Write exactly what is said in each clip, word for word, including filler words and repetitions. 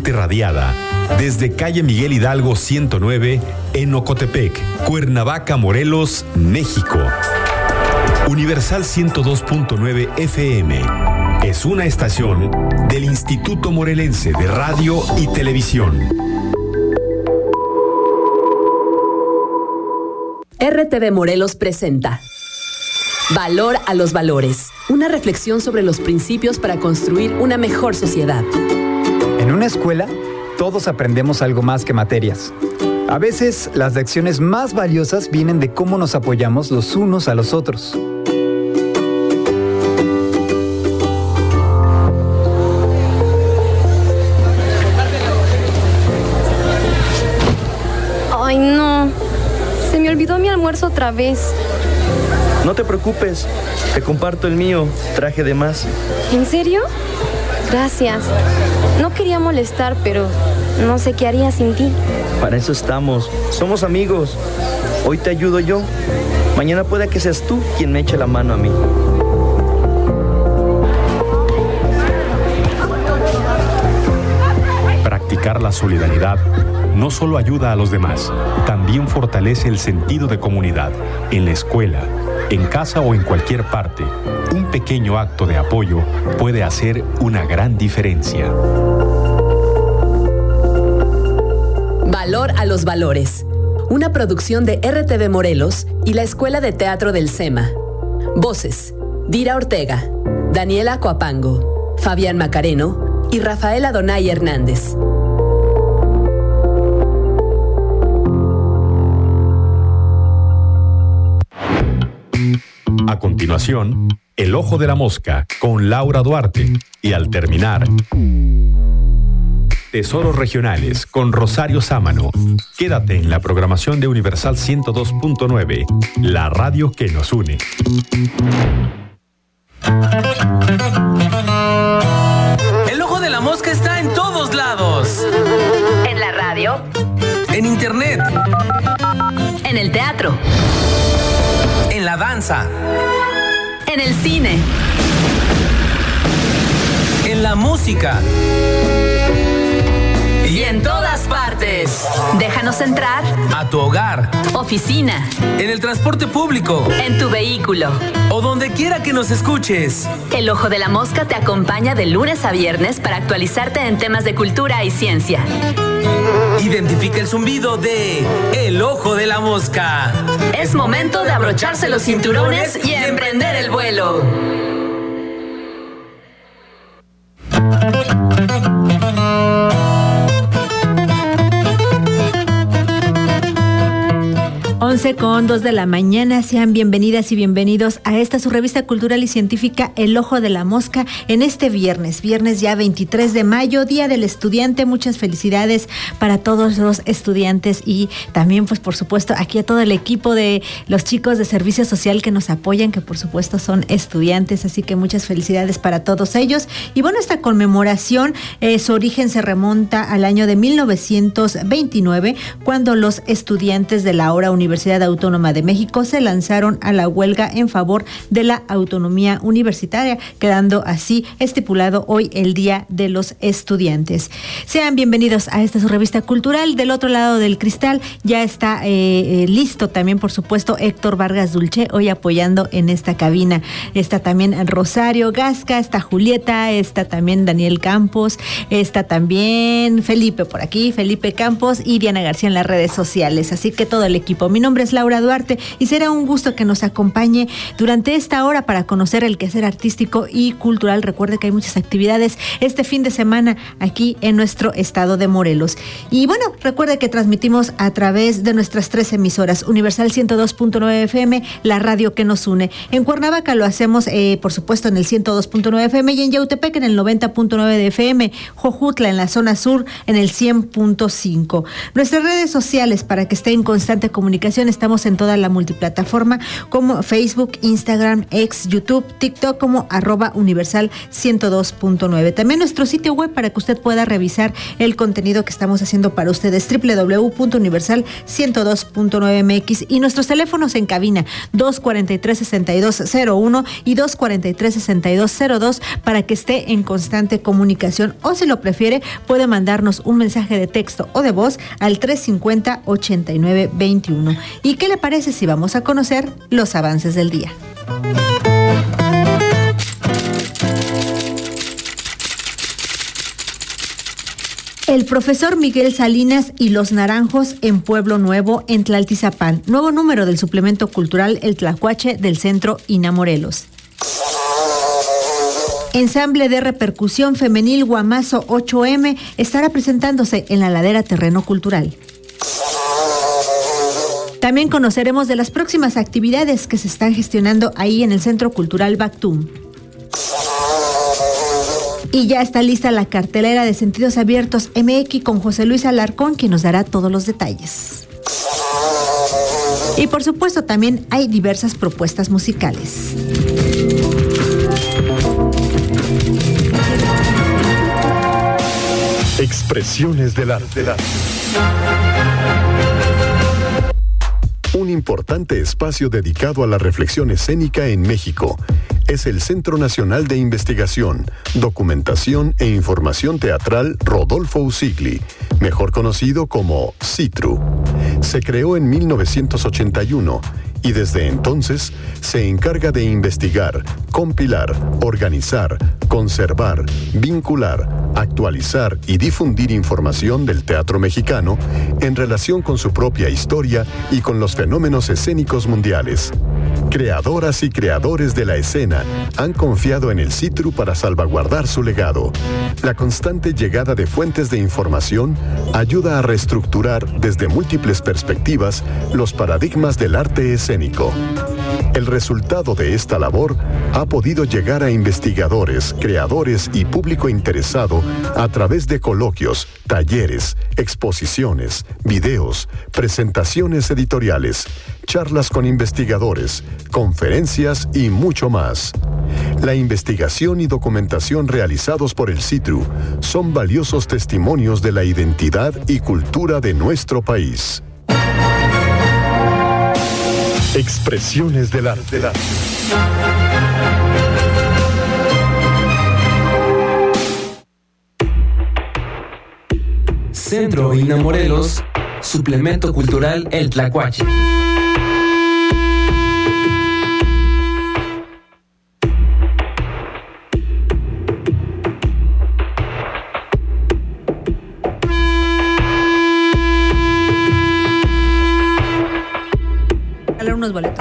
totalmente radiada desde calle Miguel Hidalgo ciento nueve en Ocotepec, Cuernavaca, Morelos, México. Universal ciento dos punto nueve F M es una estación del Instituto Morelense de Radio y Televisión. R T V Morelos presenta Valor a los valores, una reflexión sobre los principios para construir una mejor sociedad. En una escuela, todos aprendemos algo más que materias. A veces, las lecciones más valiosas vienen de cómo nos apoyamos los unos a los otros. Ay, no. Se me olvidó mi almuerzo otra vez. No te preocupes, te comparto el mío, traje de más. ¿En serio? Gracias. No quería molestar, pero no sé qué haría sin ti. Para eso estamos, somos amigos. Hoy te ayudo yo. Mañana puede que seas tú quien me eche la mano a mí. Practicar la solidaridad no solo ayuda a los demás, también fortalece el sentido de comunidad. En la escuela, en casa o en cualquier parte, un pequeño acto de apoyo puede hacer una gran diferencia. Valor a los valores. Una producción de R T V Morelos y la Escuela de Teatro del SEMA. Voces: Dira Ortega, Daniela Coapango, Fabián Macareno y Rafael Adonay Hernández. A continuación, El Ojo de la Mosca con Laura Duarte y al terminar, Tesoros Regionales con Rosario Sámano. Quédate en la programación de Universal ciento dos punto nueve, la radio que nos une. El Ojo de la Mosca está en todos lados. En la radio. En internet. En el teatro. En la danza. En el cine. En la música. Y en todas partes. Déjanos entrar. A tu hogar. Oficina. En el transporte público. En tu vehículo. O donde quiera que nos escuches. El Ojo de la Mosca te acompaña de lunes a viernes para actualizarte en temas de cultura y ciencia. Identifica el zumbido de El Ojo de la Mosca. Es momento de abrocharse los cinturones y emprender el vuelo. once con dos de la mañana, sean bienvenidas y bienvenidos a esta su revista cultural y científica El Ojo de la Mosca en este viernes, viernes ya veintitrés de mayo, Día del Estudiante. Muchas felicidades para todos los estudiantes y también pues por supuesto aquí a todo el equipo de los chicos de servicio social que nos apoyan, que por supuesto son estudiantes, así que muchas felicidades para todos ellos. Y bueno, esta conmemoración, eh, su origen se remonta al año de mil novecientos veintinueve, cuando los estudiantes de la ahora Universidad Autónoma de México se lanzaron a la huelga en favor de la autonomía universitaria, quedando así estipulado hoy el Día de los Estudiantes. Sean bienvenidos a esta su revista cultural. Del otro lado del cristal ya está eh, eh, listo también, por supuesto, Héctor Vargas Dulce, hoy apoyando en esta cabina. Está también Rosario Gasca, está Julieta, está también Daniel Campos, está también Felipe por aquí, Felipe Campos y Diana García en las redes sociales. Así que todo el equipo. Mi nombre es Laura Duarte y será un gusto que nos acompañe durante esta hora para conocer el quehacer artístico y cultural. Recuerde que hay muchas actividades este fin de semana aquí en nuestro estado de Morelos. Y bueno, recuerde que transmitimos a través de nuestras tres emisoras: Universal ciento dos punto nueve F M, la radio que nos une. En Cuernavaca lo hacemos, eh, por supuesto, en el ciento dos punto nueve F M y en Yautepec en el noventa punto nueve de F M, Jojutla en la zona sur en el cien punto cinco. Nuestras redes sociales para que esté en constante comunicación comunicación. Estamos en toda la multiplataforma como Facebook, Instagram, X, YouTube, TikTok como arroba universal ciento dos punto nueve. También nuestro sitio web para que usted pueda revisar el contenido que estamos haciendo para ustedes, doble u doble u doble u punto universal ciento dos punto nueve m x, y nuestros teléfonos en cabina dos cuarenta y tres, sesenta y dos cero uno y dos cuarenta y tres, sesenta y dos cero dos para que esté en constante comunicación, o si lo prefiere puede mandarnos un mensaje de texto o de voz al tres cincuenta, ochenta y nueve veintiuno. ¿Y qué le parece si vamos a conocer los avances del día? El profesor Miguel Salinas y los Naranjos en Pueblo Nuevo, en Tlaltizapán. Nuevo número del suplemento cultural El Tlacuache del Centro INA Morelos. Ensamble de repercusión femenil Guamazo ocho eme estará presentándose en la ladera Terreno Cultural. También conoceremos de las próximas actividades que se están gestionando ahí en el Centro Cultural Bactum. Y ya está lista la cartelera de Sentidos Abiertos M X con José Luis Alarcón, quien nos dará todos los detalles. Y por supuesto también hay diversas propuestas musicales. Expresiones del arte. Un importante espacio dedicado a la reflexión escénica en México es el Centro Nacional de Investigación, Documentación e Información Teatral Rodolfo Usigli, mejor conocido como CITRU. Se creó en mil novecientos ochenta y uno y desde entonces se encarga de investigar, compilar, organizar, conservar, vincular, actualizar y difundir información del teatro mexicano en relación con su propia historia y con los fenómenos escénicos mundiales. Creadoras y creadores de la escena han confiado en el CITRU para salvaguardar su legado. La constante llegada de fuentes de información ayuda a reestructurar desde múltiples perspectivas los paradigmas del arte escénico. El resultado de esta labor ha podido llegar a investigadores, creadores y público interesado a través de coloquios, talleres, exposiciones, videos, presentaciones editoriales, charlas con investigadores, conferencias y mucho más. La investigación y documentación realizados por el CITRU son valiosos testimonios de la identidad y cultura de nuestro país. Expresiones del arte. Centro INA Morelos, suplemento cultural El Tlacuache. Unos boletos.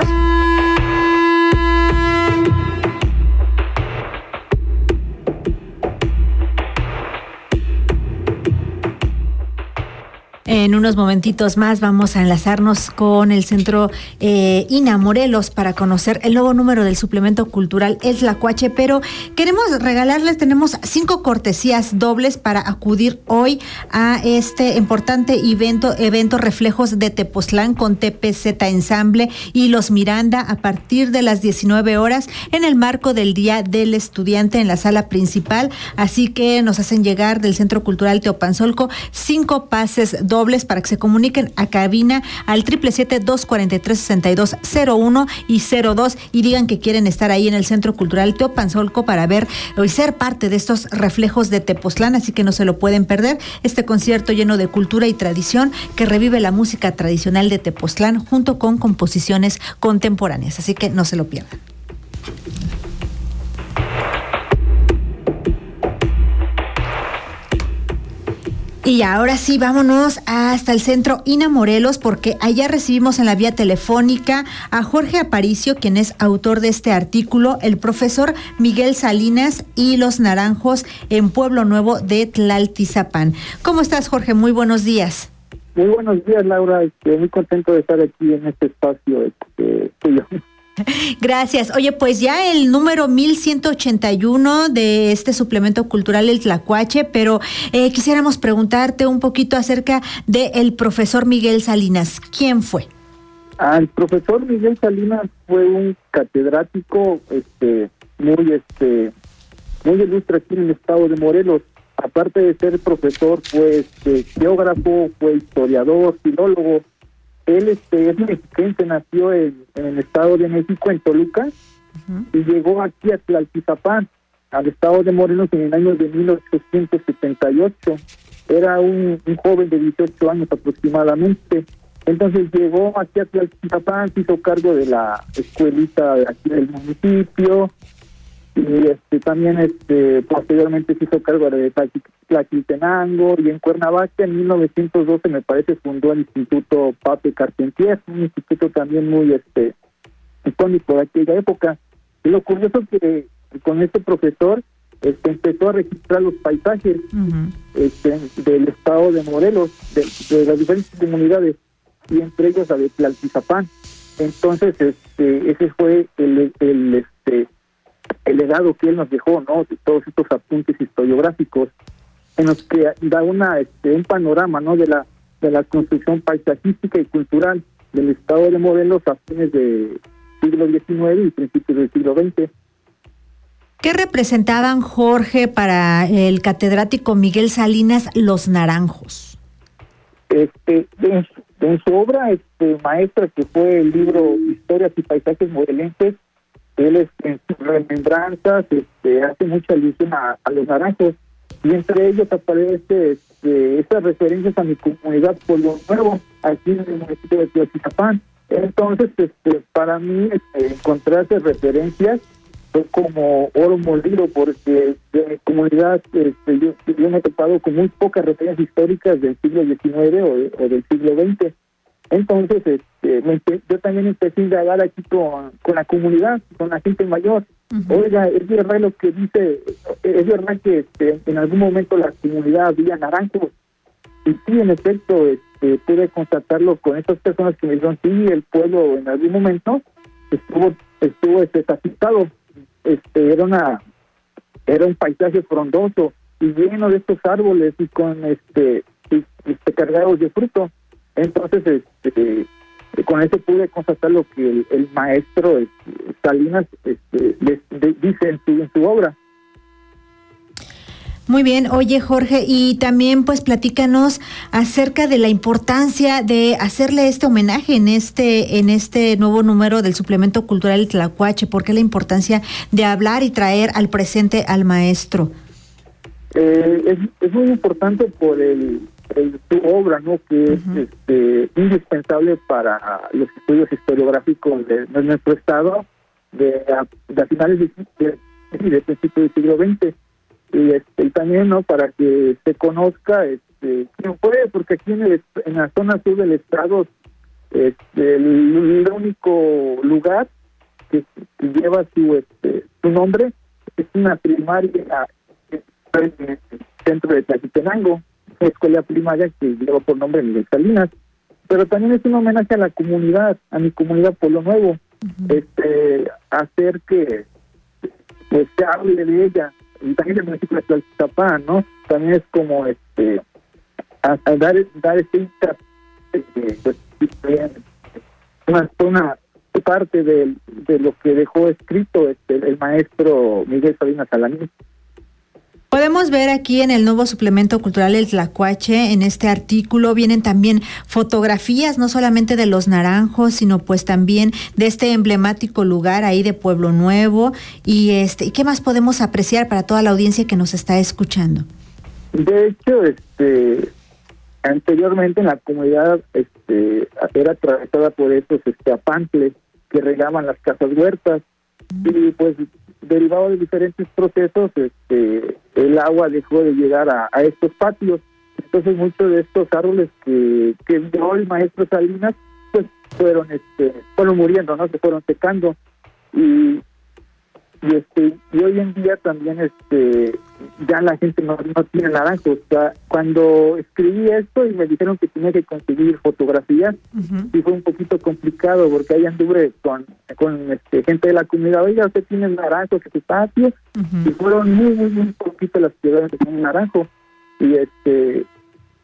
En unos momentitos más vamos a enlazarnos con el Centro eh, INA Morelos para conocer el nuevo número del suplemento cultural El Tlacuache, pero queremos regalarles, tenemos cinco cortesías dobles para acudir hoy a este importante evento, evento Reflejos de Tepoztlán con T P Z Ensamble y Los Miranda a partir de las diecinueve horas en el marco del Día del Estudiante en la sala principal, así que nos hacen llegar del Centro Cultural Teopanzolco cinco pases dobles para que se comuniquen a cabina al siete siete siete, dos cuarenta y tres, sesenta y dos cero uno y cero dos y digan que quieren estar ahí en el Centro Cultural Teopanzolco para ver y ser parte de estos reflejos de Tepoztlán, así que no se lo pueden perder. Este concierto lleno de cultura y tradición que revive la música tradicional de Tepoztlán junto con composiciones contemporáneas, así que no se lo pierdan. Y ahora sí, vámonos hasta el Centro INA Morelos, porque allá recibimos en la vía telefónica a Jorge Aparicio, quien es autor de este artículo, el profesor Miguel Salinas y los Naranjos en Pueblo Nuevo de Tlaltizapán. ¿Cómo estás, Jorge? Muy buenos días. Muy buenos días, Laura. Estoy muy contento de estar aquí en este espacio este, tuyo. Gracias. Oye, pues ya el número mil ciento ochenta y uno de este suplemento cultural El Tlacuache, pero eh, quisiéramos preguntarte un poquito acerca del profesor Miguel Salinas. ¿Quién fue? Al profesor Miguel Salinas fue un catedrático este muy este muy ilustre aquí en el estado de Morelos. Aparte de ser profesor, fue este, geógrafo, fue historiador, filólogo. Él este, es mexiquense, nació en, en el estado de México, en Toluca, uh-huh. y llegó aquí a Tlaltizapán, al estado de Morelos, en el año de mil ochocientos setenta y ocho. Era un, un joven de dieciocho años aproximadamente. Entonces llegó aquí a Tlaltizapán, se hizo cargo de la escuelita de aquí del municipio, y este también este posteriormente se hizo cargo de Tlaquiltenango, y en Cuernavaca en mil novecientos doce me parece fundó el Instituto Pape Carpentier, un instituto también muy este icónico de aquella época. Y lo curioso que con este profesor este empezó a registrar los paisajes uh-huh. este del estado de Morelos, de, de las diferentes comunidades, y entre ellos la de Tlaltizapán. Entonces este ese fue el, el este el legado que él nos dejó, ¿no? De todos estos apuntes historiográficos en los que da una este un panorama, ¿no? de la de la construcción paisajística y cultural del estado de Morelos a fines del siglo diecinueve y principios del siglo veinte. ¿Qué representaban, Jorge, para el catedrático Miguel Salinas los naranjos? Este en, en su obra este maestra, que fue el libro Historias y Paisajes Morelenses, él es, en sus remembranzas este, hace mucha alusión a, a los naranjos, y entre ellos aparece este, esas referencias a mi comunidad Pueblo Nuevo, aquí en el municipio de Tlaltizapán. Entonces, este, para mí, este, encontrarse referencias fue como oro molido, porque de mi comunidad este, yo, yo me he topado con muy pocas referencias históricas del siglo diecinueve o, de, o del siglo veinte. Entonces, este, me, yo también empecé a indagar aquí con, con la comunidad, con la gente mayor. Uh-huh. Oiga, es verdad lo que dice, es verdad que este, en algún momento la comunidad había naranjos. Y sí, en efecto, este, pude constatarlo con estas personas que me dijeron, sí, el pueblo en algún momento estuvo estuvo este, tapizado. Este, era una era un paisaje frondoso y lleno de estos árboles y con este, y, este cargados de fruto. Entonces, este, con eso pude constatar lo que el, el maestro este, Salinas este, les, de, dice en su, en su obra. Muy bien, oye Jorge, y también pues platícanos acerca de la importancia de hacerle este homenaje en este en este nuevo número del suplemento cultural Tlacuache. ¿Por qué la importancia de hablar y traer al presente al maestro? Eh, es, es muy importante por el El, su obra, ¿no? Que uh-huh. es este, indispensable para los estudios historiográficos de, de nuestro estado de a, de finales de, de, de principios del siglo veinte, y este y también, ¿no? Para que se conozca este quién fue, porque aquí en, el, en la zona sur del estado este el, el único lugar que, que lleva su este su nombre es una primaria en el centro de Tlaquiltenango, escuela primaria que lleva por nombre Miguel Salinas, pero también es un homenaje a la comunidad, a mi comunidad Pueblo Nuevo, uh-huh. este hacer que pues se hable de ella, y también el municipio de Tlaltizapán, ¿no? También es como este a, a dar dar este este, pues, una, una parte de, de lo que dejó escrito este el maestro Miguel Salinas Alanís. Podemos ver aquí en el nuevo suplemento cultural El Tlacuache, en este artículo vienen también fotografías, no solamente de los naranjos, sino pues también de este emblemático lugar ahí de Pueblo Nuevo. Y este, ¿y qué más podemos apreciar para toda la audiencia que nos está escuchando? De hecho, este anteriormente en la comunidad este era atravesada por estos este apantles que regaban las casas huertas, mm. y pues derivado de diferentes procesos, este el agua dejó de llegar a, a estos patios. Entonces muchos de estos árboles que, que vio el maestro Salinas, pues fueron este fueron muriendo, ¿no? Se fueron secando. Y, y este y hoy en día también este ya la gente no, no tiene naranjos. O sea, cuando escribí esto y me dijeron que tenía que conseguir fotografías, uh-huh. y fue un poquito complicado porque ahí anduve con, con este, gente de la comunidad. Oiga, usted tiene naranjos en su patio, uh-huh. y fueron muy, muy, muy poquitas las que tienen naranjo. Y este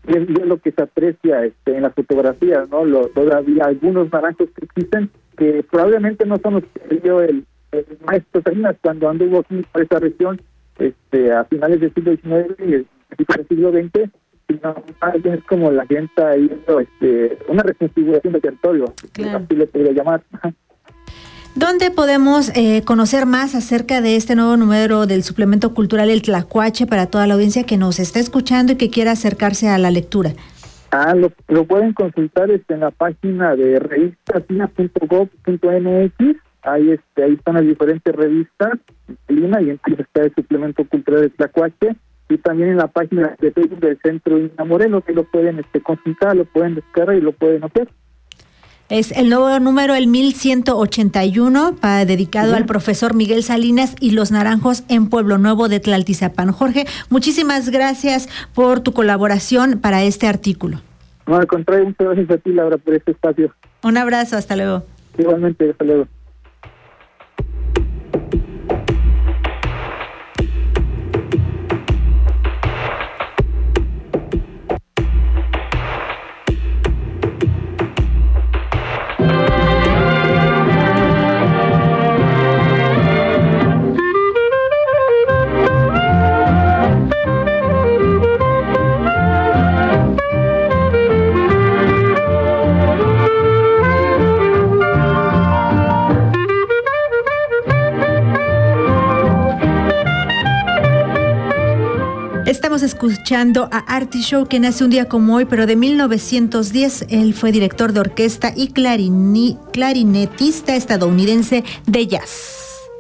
y es, y es lo que se aprecia este, en las fotografías, ¿no? Lo, todavía algunos naranjos que existen que probablemente no son los que vio el, el maestro Salinas cuando anduvo aquí por esa región este, a finales del siglo diecinueve y el principio del siglo veinte, sino más bien es como la gente ha ido, este, una reconfiguración del territorio, claro. Así le podría llamar. ¿Dónde podemos eh, conocer más acerca de este nuevo número del suplemento cultural El Tlacuache para toda la audiencia que nos está escuchando y que quiera acercarse a la lectura? Ah, lo, lo pueden consultar este, en la página de revistasina punto gob punto m x. Ahí, este, ahí están las diferentes revistas en Lima y entonces está el suplemento cultural del Tlacuache. Y también en la página de Facebook del Centro Ina Morelos, que lo pueden este, consultar, lo pueden descargar y lo pueden hacer. Es el nuevo número, el mil ciento ochenta y uno, para, dedicado uh-huh. al profesor Miguel Salinas y los naranjos en Pueblo Nuevo de Tlaltizapán. Jorge, muchísimas gracias por tu colaboración para este artículo. No, al contrario, muchas gracias a ti, Laura, por este espacio. Un abrazo, hasta luego. Igualmente, hasta luego. Estamos escuchando a Artie Shaw, que nace un día como hoy, pero de mil novecientos diez. Él fue director de orquesta y clarini, clarinetista estadounidense de jazz.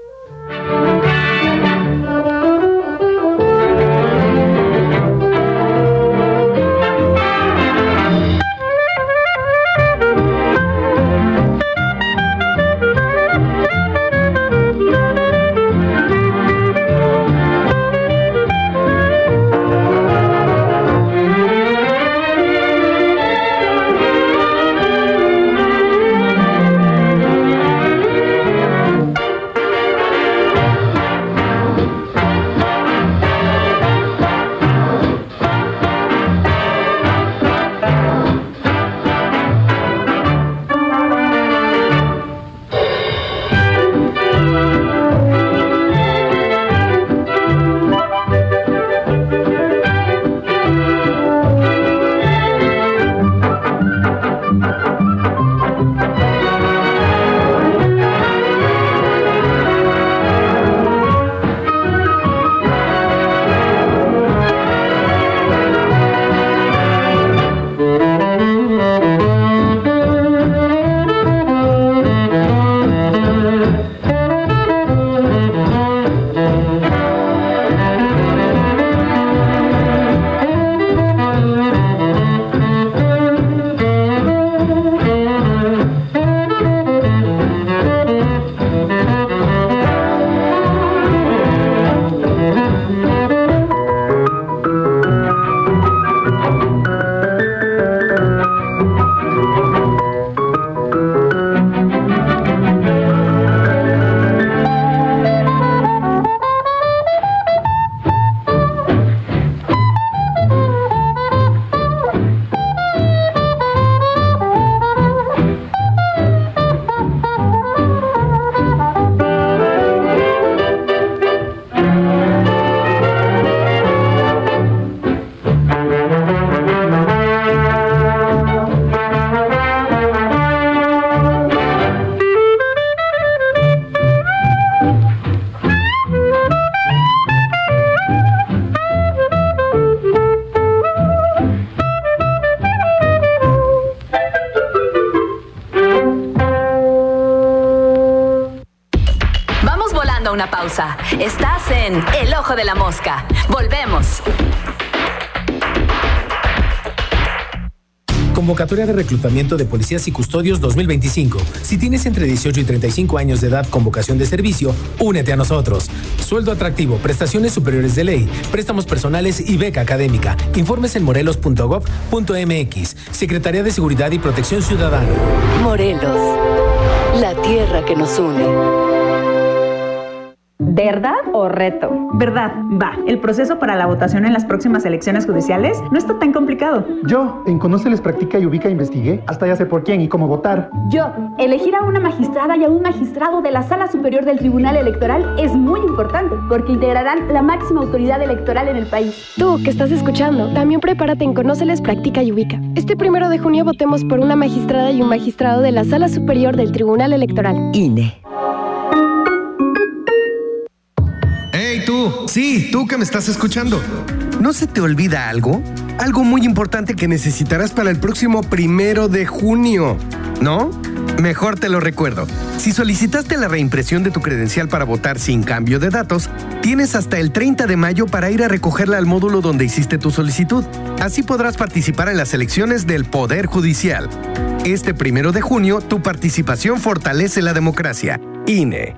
Una pausa. Estás en El Ojo de la Mosca. Volvemos. Convocatoria de reclutamiento de policías y custodios dos mil veinticinco. Si tienes entre dieciocho y treinta y cinco años de edad con vocación de servicio, únete a nosotros. Sueldo atractivo, prestaciones superiores de ley, préstamos personales y beca académica. Informes en morelos punto gob punto m x. Secretaría de Seguridad y Protección Ciudadana. Morelos, la tierra que nos une. ¿Verdad o reto? Verdad, va. El proceso para la votación en las próximas elecciones judiciales no está tan complicado. Yo, en Conóceles Practica y Ubica investigué, hasta ya sé por quién y cómo votar. Yo, elegir a una magistrada y a un magistrado de la Sala Superior del Tribunal Electoral es muy importante, porque integrarán la máxima autoridad electoral en el país. Tú, que estás escuchando, también prepárate en Conóceles Practica y Ubica. Este primero de junio votemos por una magistrada y un magistrado de la Sala Superior del Tribunal Electoral. I N E. ¡Hey, tú! Sí, tú que me estás escuchando. ¿No se te olvida algo? Algo muy importante que necesitarás para el próximo primero de junio, ¿no? Mejor te lo recuerdo. Si solicitaste la reimpresión de tu credencial para votar sin cambio de datos, tienes hasta el treinta de mayo para ir a recogerla al módulo donde hiciste tu solicitud. Así podrás participar en las elecciones del Poder Judicial. Este primero de junio, tu participación fortalece la democracia. I N E.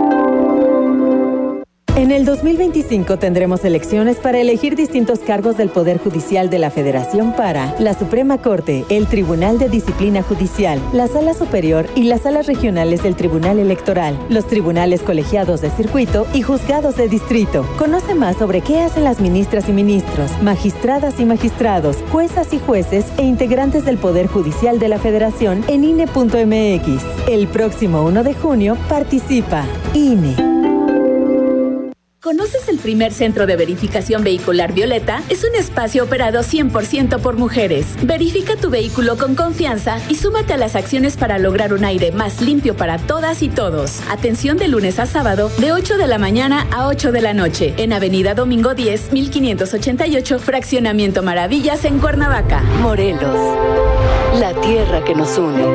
En el dos mil veinticinco tendremos elecciones para elegir distintos cargos del Poder Judicial de la Federación para la Suprema Corte, el Tribunal de Disciplina Judicial, la Sala Superior y las salas regionales del Tribunal Electoral, los tribunales colegiados de circuito y juzgados de distrito. Conoce más sobre qué hacen las ministras y ministros, magistradas y magistrados, juezas y jueces e integrantes del Poder Judicial de la Federación en I N E punto M X. El próximo uno de junio participa I N E. ¿Conoces el primer centro de verificación vehicular Violeta? Es un espacio operado cien por ciento por mujeres. Verifica tu vehículo con confianza y súmate a las acciones para lograr un aire más limpio para todas y todos. Atención de lunes a sábado, de ocho de la mañana a ocho de la noche, en Avenida Domingo diez, mil quinientos ochenta y ocho, Fraccionamiento Maravillas, en Cuernavaca. Morelos, la tierra que nos une.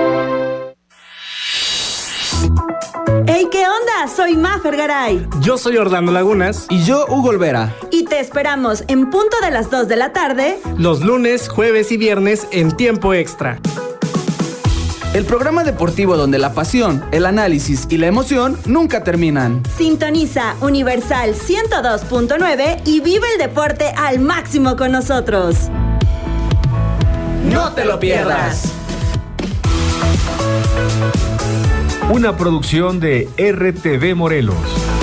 ¡Hey, qué onda! Soy Mafer Garay. Yo soy Orlando Lagunas. Y yo, Hugo Olvera. Y te esperamos en punto de las dos de la tarde. Los lunes, jueves y viernes en Tiempo Extra. El programa deportivo donde la pasión, el análisis y la emoción nunca terminan. Sintoniza Universal ciento dos punto nueve y vive el deporte al máximo con nosotros. ¡No te lo pierdas! Una producción de R T V Morelos.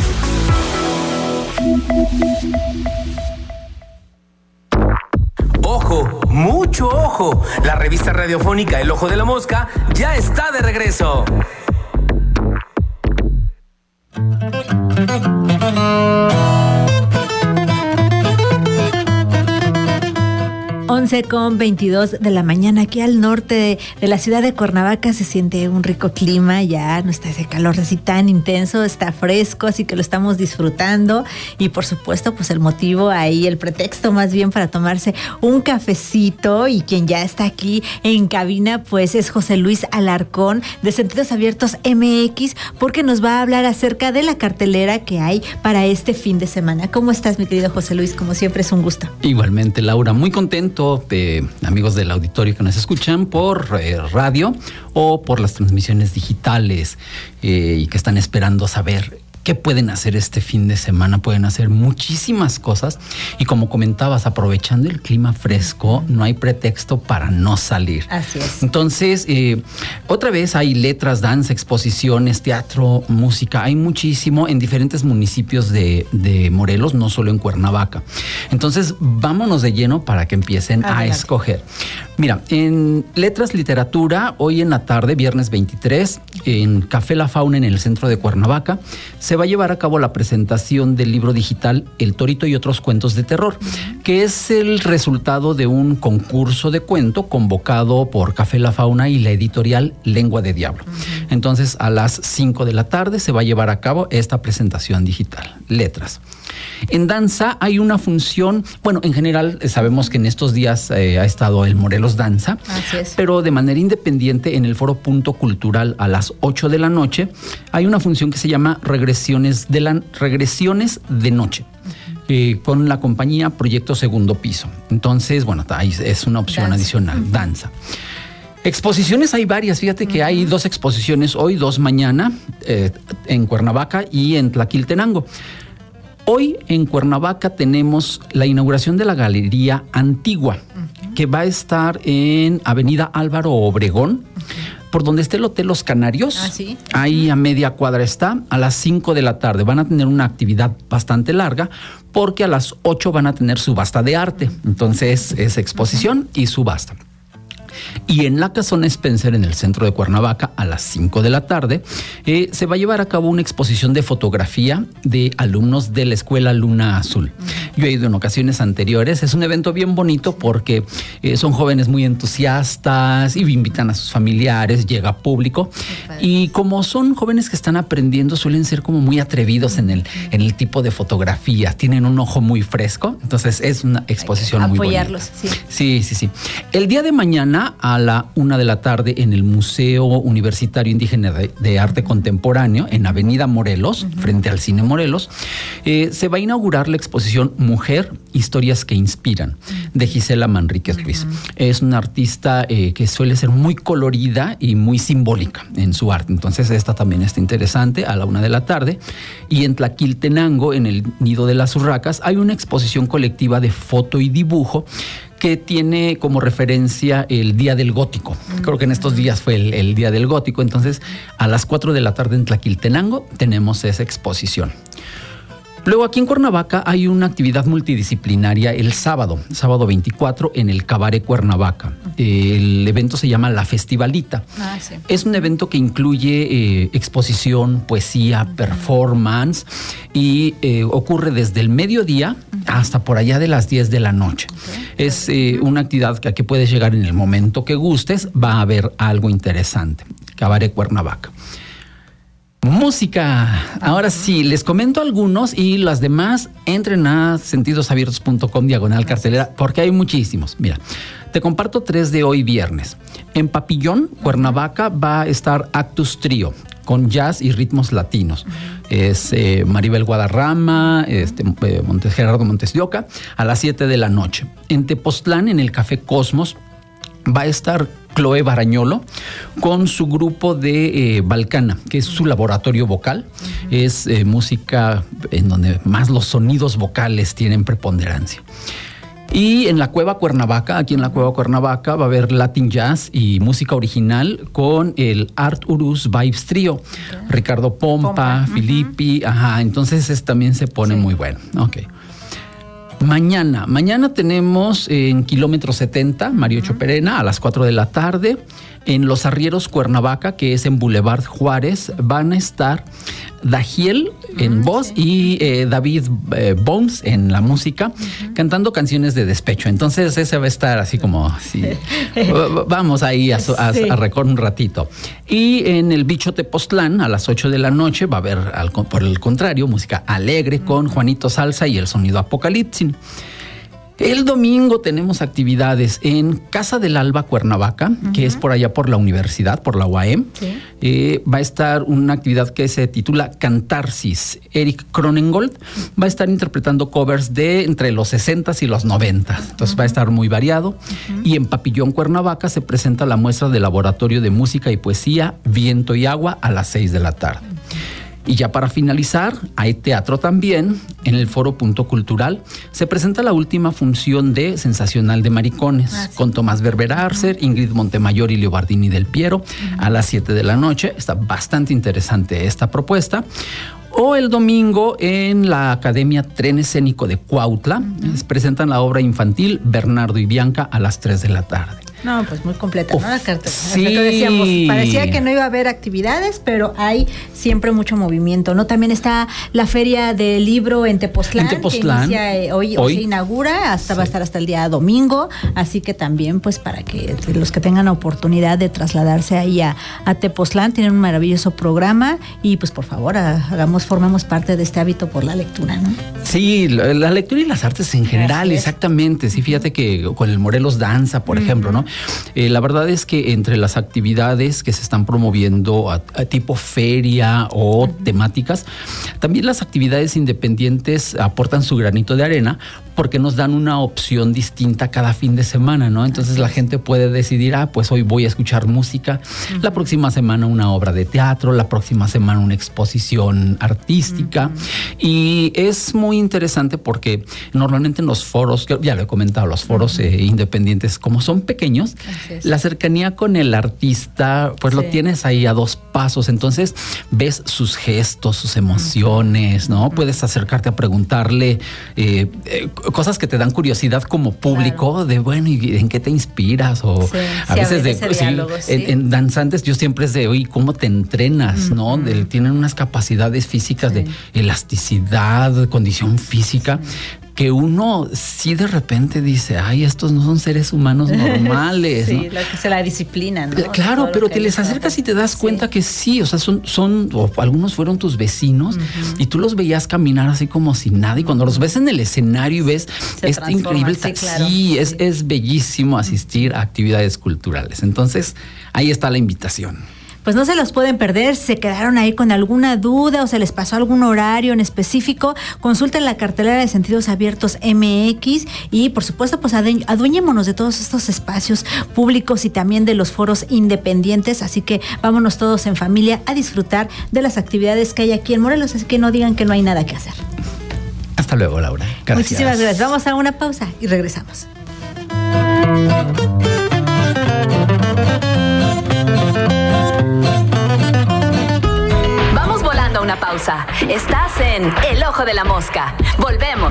¡Ojo! ¡Mucho ojo! La revista radiofónica El Ojo de la Mosca ya está de regreso. once con veintidós de la mañana, aquí al norte de, de la ciudad de Cuernavaca se siente un rico clima, ya no está ese calor así tan intenso, está fresco, así que lo estamos disfrutando y por supuesto pues el motivo ahí, el pretexto más bien para tomarse un cafecito, y quien ya está aquí en cabina pues es José Luis Alarcón de Sentidos Abiertos M X, porque nos va a hablar acerca de la cartelera que hay para este fin de semana. ¿Cómo estás, mi querido José Luis? Como siempre es un gusto. Igualmente, Laura, muy contento de amigos del auditorio que nos escuchan por eh, radio o por las transmisiones digitales eh, y que están esperando saber ¿qué pueden hacer este fin de semana? Pueden hacer muchísimas cosas y, como comentabas, aprovechando el clima fresco, no hay pretexto para no salir. Así es. Entonces, eh, otra vez hay letras, danza, exposiciones, teatro, música, hay muchísimo en diferentes municipios de, de Morelos, no solo en Cuernavaca. Entonces, vámonos de lleno para que empiecen Adelante. a escoger. Mira, en letras, literatura, hoy en la tarde, viernes veintitrés, en Café La Fauna, en el centro de Cuernavaca, se va a llevar a cabo la presentación del libro digital El Torito y otros cuentos de terror, uh-huh. que es el resultado de un concurso de cuento convocado por Café La Fauna y la editorial Lengua de Diablo. Uh-huh. Entonces, a las cinco de la tarde se va a llevar a cabo esta presentación digital. Letras. En danza hay una función, bueno, en general sabemos que en estos días eh, ha estado el Morelos Danza, Así es. pero de manera independiente en el Foro Punto Cultural a las ocho de la noche hay una función que se llama Regresiones de, la, Regresiones de Noche. Uh-huh. eh, con la compañía Proyecto Segundo Piso. Entonces, bueno, ahí es una opción danza. adicional, uh-huh. danza. Exposiciones hay varias, fíjate uh-huh. que hay dos exposiciones hoy, dos mañana, eh, en Cuernavaca y en Tlaquiltenango. Hoy en Cuernavaca tenemos la inauguración de la Galería Antigua, uh-huh. que va a estar en Avenida Álvaro Obregón, uh-huh. por donde está el Hotel Los Canarios. Ah, sí. Ahí a media cuadra está, a las cinco de la tarde. Van a tener una actividad bastante larga porque a las ocho van a tener subasta de arte. Entonces es exposición y subasta. Y en la Casona Spencer, en el centro de Cuernavaca, a las cinco de la tarde, eh, se va a llevar a cabo una exposición de fotografía de alumnos de la Escuela Luna Azul. Yo he ido en ocasiones anteriores. Es un evento bien bonito porque eh, son jóvenes muy entusiastas y invitan a sus familiares, llega público. Y como son jóvenes que están aprendiendo, suelen ser como muy atrevidos en el, en el tipo de fotografía. Tienen un ojo muy fresco. Entonces es una exposición muy bonita. Apoyarlos, sí. Sí, sí, sí. El día de mañana, a la una de la tarde, en el Museo Universitario Indígena de, de Arte Contemporáneo, en Avenida Morelos, uh-huh. frente al Cine Morelos, eh, se va a inaugurar la exposición Mujer, Historias que Inspiran, uh-huh. de Gisela Manríquez Luis. Uh-huh. Es una artista eh, que suele ser muy colorida y muy simbólica en su arte. Entonces esta también está interesante, a la una de la tarde. Y en Tlaquiltenango, en el Nido de las Urracas, hay una exposición colectiva de foto y dibujo que tiene como referencia el Día del Gótico. Creo que en estos días fue el, el Día del Gótico. Entonces, a las cuatro de la tarde en Tlaquiltenango tenemos esa exposición. Luego, aquí en Cuernavaca hay una actividad multidisciplinaria el sábado, sábado veinticuatro, en el Cabaret Cuernavaca. El evento se llama La Festivalita. Ah, sí. Es un evento que incluye eh, exposición, poesía, uh-huh. performance y eh, ocurre desde el mediodía uh-huh. hasta por allá de las diez de la noche. Okay. Es eh, una actividad que, a que puedes llegar en el momento que gustes. Va a haber algo interesante. Cabaret Cuernavaca. Música. Ahora sí, les comento algunos y las demás entren a sentidosabiertos punto com diagonal cartelera porque hay muchísimos. Mira, te comparto tres de hoy viernes. En Papillón, Cuernavaca, va a estar Actus Trío con jazz y ritmos latinos. Es eh, Maribel Guadarrama, este, eh, Montes, Gerardo Montes de Oca, a las siete de la noche. En Tepoztlán, en el Café Cosmos, va a estar Chloe Barañolo con su grupo de eh, Balcana, que es su laboratorio vocal. Uh-huh. Es eh, música en donde más los sonidos vocales tienen preponderancia. Y en la Cueva Cuernavaca, aquí en la Cueva Cuernavaca, va a haber Latin Jazz y música original con el Art Urus Vibes Trio. Okay. Ricardo Pompa, Pompa. Filippi, uh-huh. ajá, entonces es, también se pone sí. muy bueno. Ok. Mañana, mañana tenemos en Kilómetro setenta, Mariocho uh-huh. Perena, a las cuatro de la tarde. En Los Arrieros, Cuernavaca, que es en Boulevard Juárez, van a estar Dajiel en uh-huh, voz sí. y eh, David eh, Bones en la música, uh-huh. cantando canciones de despecho. Entonces ese va a estar así como así. Vamos ahí a, a, sí. a recorrer un ratito. Y en el Bicho Tepoztlán, a las ocho de la noche, va a haber, al, por el contrario, música alegre uh-huh. con Juanito Salsa y el sonido Apocalipsis. El domingo tenemos actividades en Casa del Alba, Cuernavaca, uh-huh. que es por allá por la universidad, por la U A M. Sí. Eh, va a estar una actividad que se titula Cantarsis. Eric Cronengold va a estar interpretando covers de entre los sesentas y los noventas. Entonces uh-huh. va a estar muy variado. Uh-huh. Y en Papillón, Cuernavaca, se presenta la muestra del Laboratorio de Música y Poesía Viento y Agua a las seis de la tarde. Y ya para finalizar, hay teatro también. En el Foro Punto Cultural se presenta la última función de Sensacional de Maricones, ah, sí. con Tomás Berberarcer, uh-huh. Ingrid Montemayor y Leobardini del Piero, uh-huh. a las siete de la noche. Está bastante interesante esta propuesta. O el domingo en la Academia Tren Escénico de Cuautla, uh-huh. presentan la obra infantil Bernardo y Bianca a las tres de la tarde. No, pues muy completa, Uf, ¿no? La carta. Sí. Lo que decíamos, parecía que no iba a haber actividades, pero hay siempre mucho movimiento, ¿no? También está la Feria del Libro en Tepoztlán, en Tepoztlán. que inicia eh, hoy, hoy, hoy se inaugura, hasta sí. va a estar hasta el día domingo, así que también, pues, para que los que tengan la oportunidad de trasladarse ahí a, a Tepoztlán, tienen un maravilloso programa y, pues, por favor, hagamos, formemos parte de este hábito por la lectura, ¿no? Sí, la, la lectura y las artes en general, exactamente. Sí, fíjate que con el Morelos Danza, por uh-huh. ejemplo, ¿no? Eh, la verdad es que entre las actividades que se están promoviendo a, a tipo feria o uh-huh. temáticas, también las actividades independientes aportan su granito de arena porque nos dan una opción distinta cada fin de semana, ¿no? Entonces Así la es. gente puede decidir, ah, pues hoy voy a escuchar música, uh-huh. la próxima semana una obra de teatro, la próxima semana una exposición artística. Uh-huh. Y es muy interesante porque normalmente en los foros, ya lo he comentado, los foros uh-huh. eh, independientes, como son pequeños, niños, la cercanía con el artista, pues sí. lo tienes ahí a dos pasos. Entonces ves sus gestos, sus emociones, ¿no? Uh-huh. Puedes acercarte a preguntarle eh, eh, cosas que te dan curiosidad como público, claro. de bueno, ¿y en qué te inspiras? O sí, a sí, veces de sí, diálogo, sí. En, en danzantes yo siempre es de, oye, ¿cómo te entrenas? Uh-huh. ¿No? De, tienen unas capacidades físicas sí. de elasticidad, condición física. Sí. Que uno sí de repente dice, ay, estos no son seres humanos normales. Sí, ¿no? lo que se la disciplina, ¿no? Claro, todo pero te les acercas y te das sí. cuenta que sí, o sea, son, son o algunos fueron tus vecinos uh-huh. y tú los veías caminar así como si nada, y cuando los ves en el escenario y ves, se es increíble, sí, claro. sí, es, es bellísimo asistir a actividades culturales. Entonces, ahí está la invitación. Pues no se los pueden perder, se quedaron ahí con alguna duda o se les pasó algún horario en específico, consulten la cartelera de Sentidos Abiertos M X y por supuesto pues adueñémonos de todos estos espacios públicos y también de los foros independientes, así que vámonos todos en familia a disfrutar de las actividades que hay aquí en Morelos, así que no digan que no hay nada que hacer. Hasta luego, Laura. Gracias. Muchísimas gracias. Vamos a una pausa y regresamos. Una pausa. Estás en El Ojo de la Mosca. Volvemos.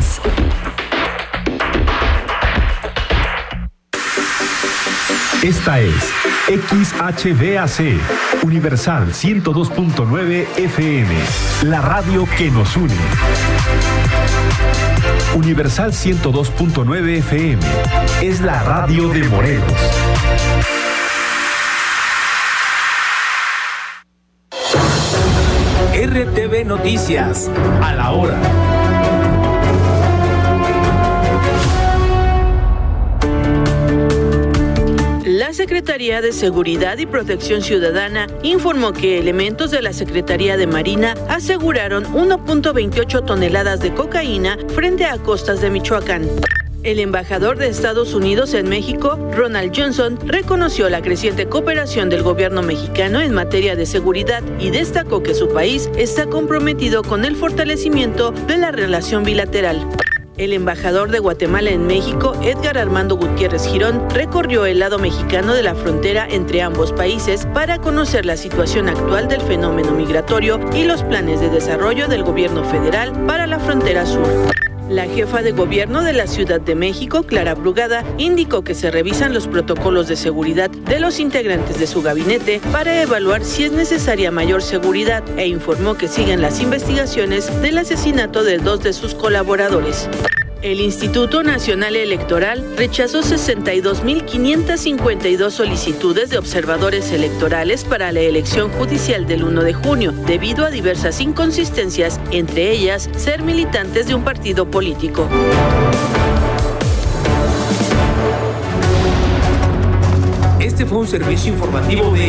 Esta es X H B A C, Universal ciento dos punto nueve F M, la radio que nos une. Universal ciento dos punto nueve F M es la radio de Morelos. R T V Noticias, a la hora. La Secretaría de Seguridad y Protección Ciudadana informó que elementos de la Secretaría de Marina aseguraron uno punto veintiocho toneladas de cocaína frente a costas de Michoacán. El embajador de Estados Unidos en México, Ronald Johnson, reconoció la creciente cooperación del gobierno mexicano en materia de seguridad y destacó que su país está comprometido con el fortalecimiento de la relación bilateral. El embajador de Guatemala en México, Edgar Armando Gutiérrez Girón, recorrió el lado mexicano de la frontera entre ambos países para conocer la situación actual del fenómeno migratorio y los planes de desarrollo del gobierno federal para la frontera sur. La jefa de gobierno de la Ciudad de México, Clara Brugada, indicó que se revisan los protocolos de seguridad de los integrantes de su gabinete para evaluar si es necesaria mayor seguridad e informó que siguen las investigaciones del asesinato de dos de sus colaboradores. El Instituto Nacional Electoral rechazó sesenta y dos mil quinientas cincuenta y dos solicitudes de observadores electorales para la elección judicial del primero de junio, debido a diversas inconsistencias, entre ellas ser militantes de un partido político. Este fue un servicio informativo de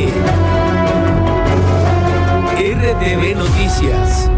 R T V Noticias.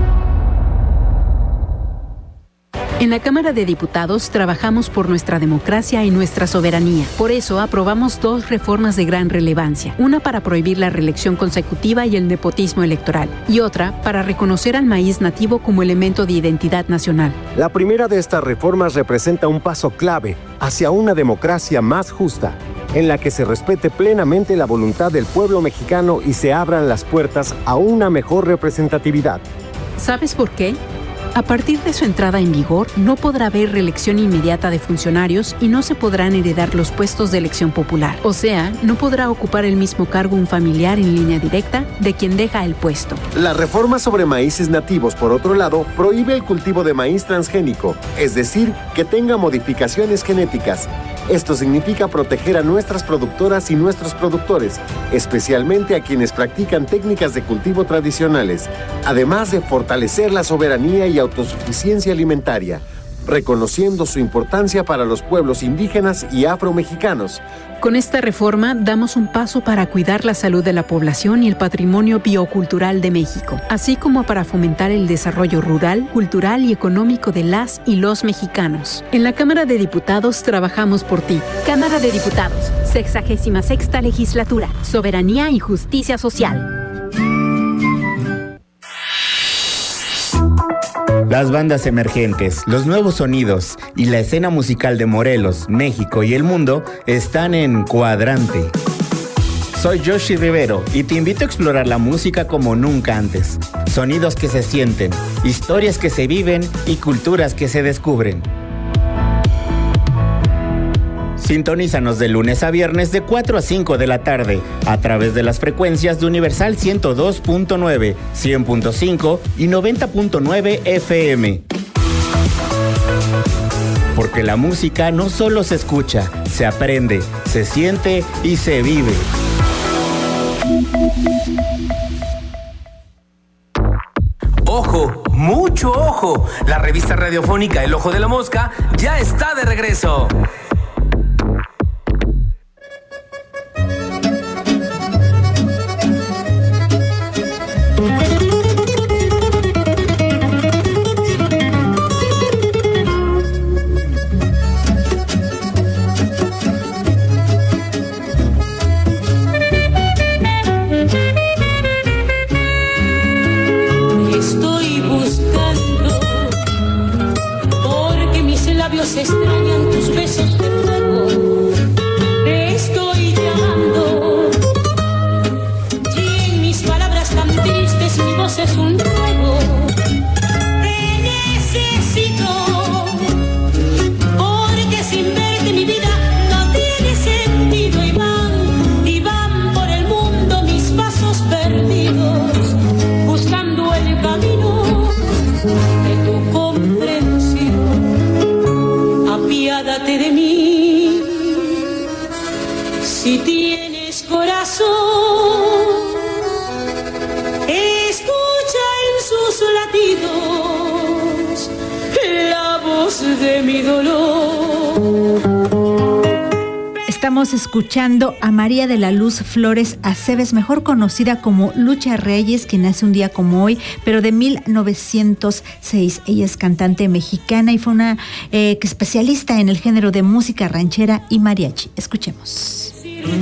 En la Cámara de Diputados trabajamos por nuestra democracia y nuestra soberanía. Por eso aprobamos dos reformas de gran relevancia. Una para prohibir la reelección consecutiva y el nepotismo electoral. Y otra para reconocer al maíz nativo como elemento de identidad nacional. La primera de estas reformas representa un paso clave hacia una democracia más justa, en la que se respete plenamente la voluntad del pueblo mexicano y se abran las puertas a una mejor representatividad. ¿Sabes por qué? A partir de su entrada en vigor, no podrá haber reelección inmediata de funcionarios y no se podrán heredar los puestos de elección popular. O sea, no podrá ocupar el mismo cargo un familiar en línea directa de quien deja el puesto. La reforma sobre maíces nativos, por otro lado, prohíbe el cultivo de maíz transgénico, es decir, que tenga modificaciones genéticas. Esto significa proteger a nuestras productoras y nuestros productores, especialmente a quienes practican técnicas de cultivo tradicionales, además de fortalecer la soberanía y autosuficiencia alimentaria, reconociendo su importancia para los pueblos indígenas y afromexicanos. Con esta reforma damos un paso para cuidar la salud de la población y el patrimonio biocultural de México, así como para fomentar el desarrollo rural, cultural y económico de las y los mexicanos. En la Cámara de Diputados trabajamos por ti. Cámara de Diputados, sexagésima sexta legislatura, soberanía y justicia social. Las bandas emergentes, los nuevos sonidos y la escena musical de Morelos, México y el mundo están en Cuadrante. Soy Yoshi Rivero y te invito a explorar la música como nunca antes. Sonidos que se sienten, historias que se viven y culturas que se descubren. Sintonízanos de lunes a viernes de cuatro a cinco de la tarde a través de las frecuencias de Universal ciento dos punto nueve, cien punto cinco y noventa punto nueve F M. Porque la música no solo se escucha, se aprende, se siente y se vive. ¡Ojo! ¡Mucho ojo! La revista radiofónica El Ojo de la Mosca ya está de regreso. Extrañan tus besos de fuego, te estoy llamando, y en mis palabras tan tristes mi voz es un ruego. Te necesito, porque sin verte mi vida no tiene sentido. Y van, y van por el mundo mis pasos perdidos, buscando el camino de tu comprensión. Apiádate de mí, si tienes corazón, escucha en sus latidos la voz de mi dolor. Estamos escuchando a María de la Luz Flores Aceves, mejor conocida como Lucha Reyes, quien nace un día como hoy, pero de mil novecientos seis. Ella es cantante mexicana y fue una eh, especialista en el género de música ranchera y mariachi. Escuchemos.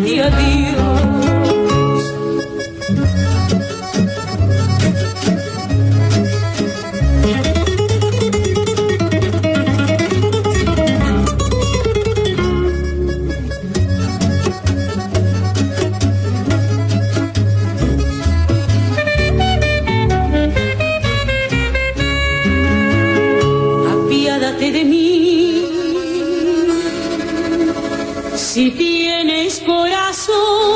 De mí, si tienes corazón,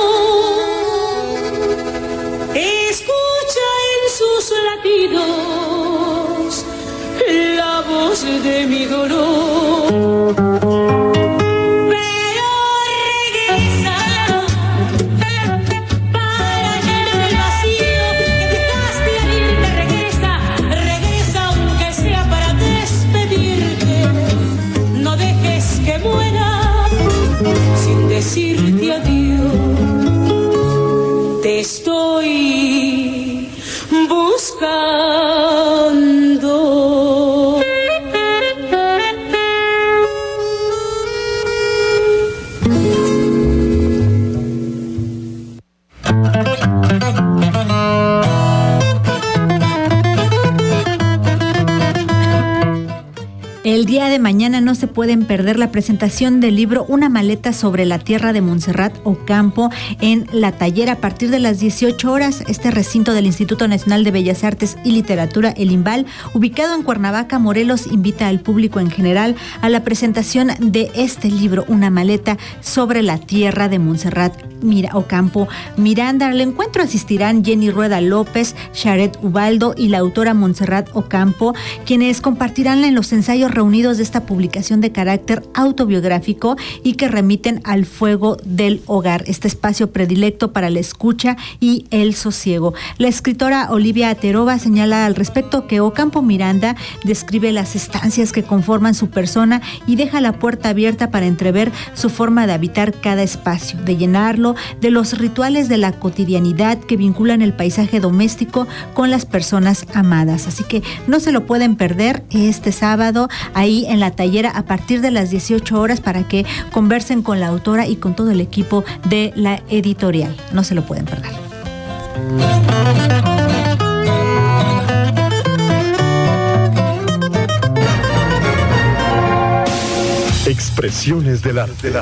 escucha en sus latidos la voz de mi dolor. Pero regresa para llenar el vacío que dejaste al irte. Regresa, regresa aunque sea para despedirte. No dejes que muera sin decirte adiós. Te estoy buscando. El día de mañana no se pueden perder la presentación del libro Una maleta sobre la tierra de Montserrat Ocampo en La Tallera a partir de las dieciocho horas. Este recinto del Instituto Nacional de Bellas Artes y Literatura, el INVAL, ubicado en Cuernavaca, Morelos, invita al público en general a la presentación de este libro, Una maleta sobre la tierra de Montserrat Mira, Ocampo Miranda. Al encuentro asistirán Jenny Rueda López, Sharet Ubaldo y la autora Montserrat Ocampo, quienes compartirán en los ensayos reunidos de esta publicación de carácter autobiográfico y que remiten al fuego del hogar, este espacio predilecto para la escucha y el sosiego. La escritora Olivia Aterova señala al respecto que Ocampo Miranda describe las estancias que conforman su persona y deja la puerta abierta para entrever su forma de habitar cada espacio, de llenarlo de los rituales de la cotidianidad que vinculan el paisaje doméstico con las personas amadas. Así que no se lo pueden perder este sábado ahí en La Tallera a partir de las dieciocho horas para que conversen con la autora y con todo el equipo de la editorial. No se lo pueden perder. Expresiones del arte.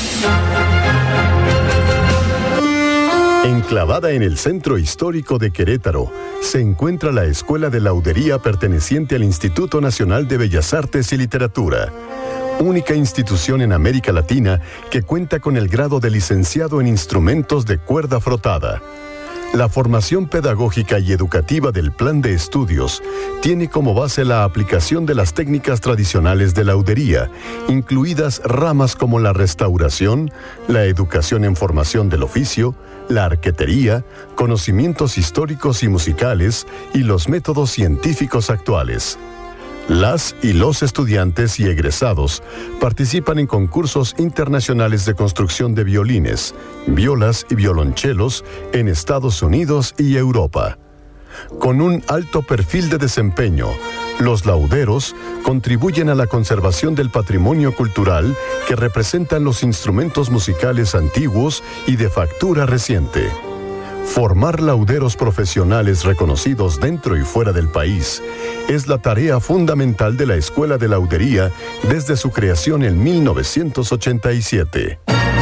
Enclavada en el centro histórico de Querétaro, se encuentra la Escuela de Laudería perteneciente al Instituto Nacional de Bellas Artes y Literatura, única institución en América Latina que cuenta con el grado de licenciado en instrumentos de cuerda frotada. La formación pedagógica y educativa del plan de estudios tiene como base la aplicación de las técnicas tradicionales de laudería, incluidas ramas como la restauración, la educación en formación del oficio, la arquetería, conocimientos históricos y musicales y los métodos científicos actuales. Las y los estudiantes y egresados participan en concursos internacionales de construcción de violines, violas y violonchelos en Estados Unidos y Europa. Con un alto perfil de desempeño, los lauderos contribuyen a la conservación del patrimonio cultural que representan los instrumentos musicales antiguos y de factura reciente. Formar lauderos profesionales reconocidos dentro y fuera del país es la tarea fundamental de la Escuela de Laudería desde su creación en mil novecientos ochenta y siete.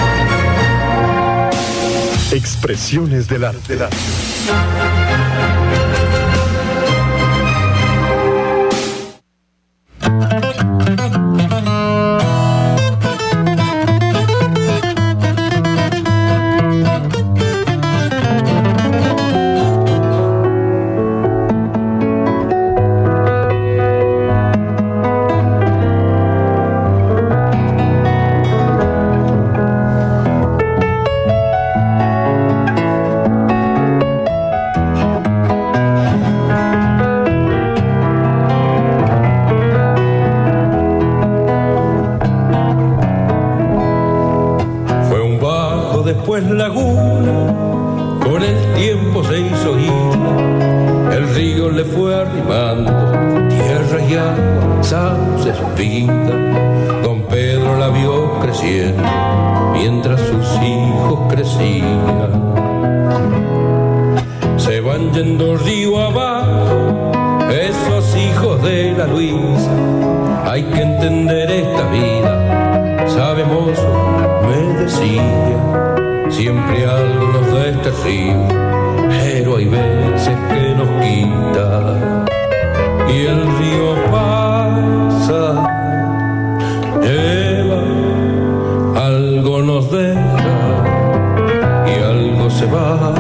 Expresiones del arte. Después laguna, con el tiempo se hizo isla, el río le fue arrimando, tierra y agua, sauces, vida. Don Pedro la vio creciendo, mientras sus hijos crecían. Se van yendo río abajo, esos hijos de la Luisa. Hay que entender esta vida, sabemos, me decía. Siempre algo nos da este río, pero hay veces que nos quita. Y el río pasa, lleva, algo nos deja y algo se va.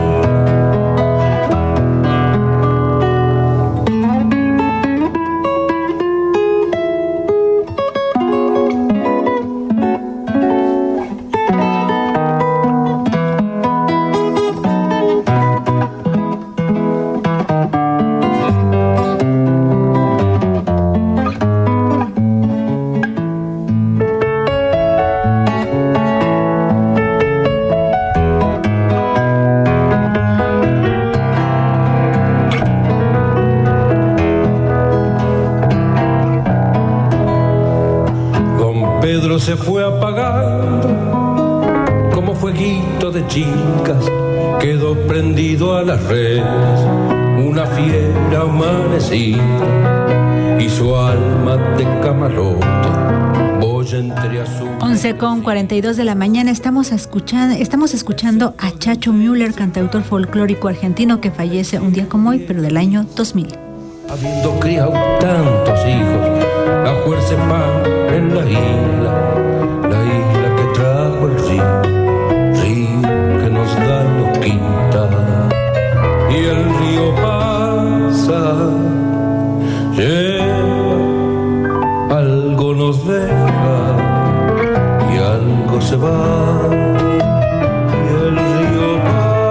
Se fue apagando como fueguito de chicas, quedó prendido a las redes una fiera amanecida y su alma de camarote boya entre azul. once con cuarenta y dos de la mañana estamos escuchando, estamos escuchando a Chacho Müller, cantautor folclórico argentino que fallece un día como hoy, pero del año dos mil. Habiendo criado tantos hijos, a fuerza pan en la isla. La isla que trajo el río, río que nos da, nos quita. Y el río pasa, lleva, algo nos deja y algo se va. Y el río